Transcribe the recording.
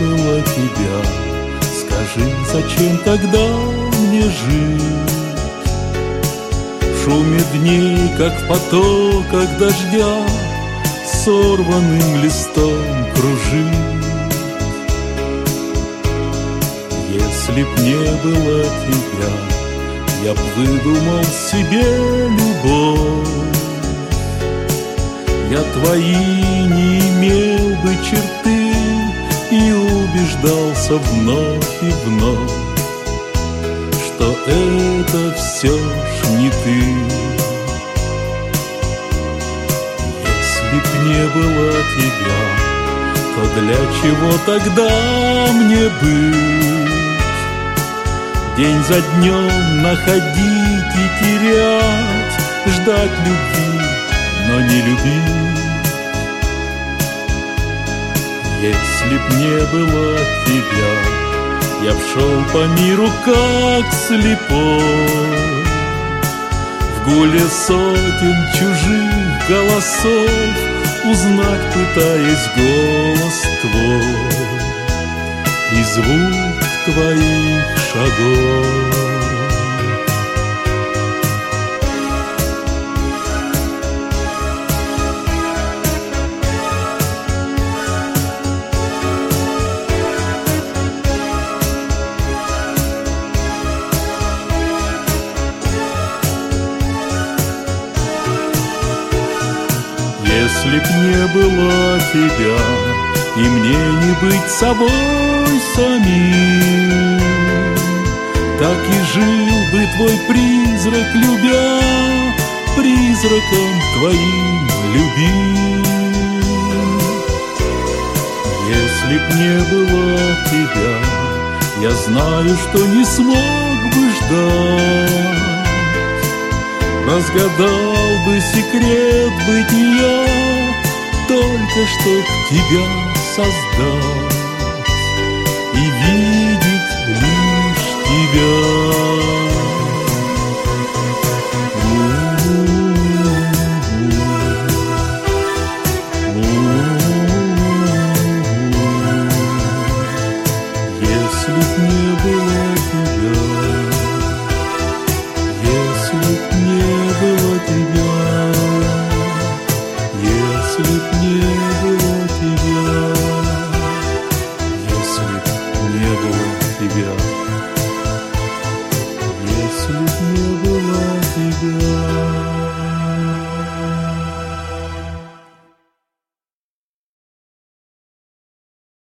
было тебя, скажи, зачем тогда мне жить? В шуме дней, как в потоках дождя, сорванным листом кружить. Если б не было тебя, я б выдумал себе любовь. Я твои не имел бы черты и убеждался вновь и вновь, что это все ж не ты. Если б не было тебя, то для чего тогда мне быть? День за днем находить и терять, ждать любви, но не любить. Если б не было тебя, я б шел по миру как слепой, в гуле сотен чужих голосов узнать, пытаясь голос твой и звук твоих шагов. Если б не было тебя, и мне не быть собой самим, так и жил бы твой призрак, любя, призраком твоим любим. Если б не было тебя, я знаю, что не смог бы ждать, разгадал бы секрет бытия, только чтоб тебя создать и видеть лишь тебя.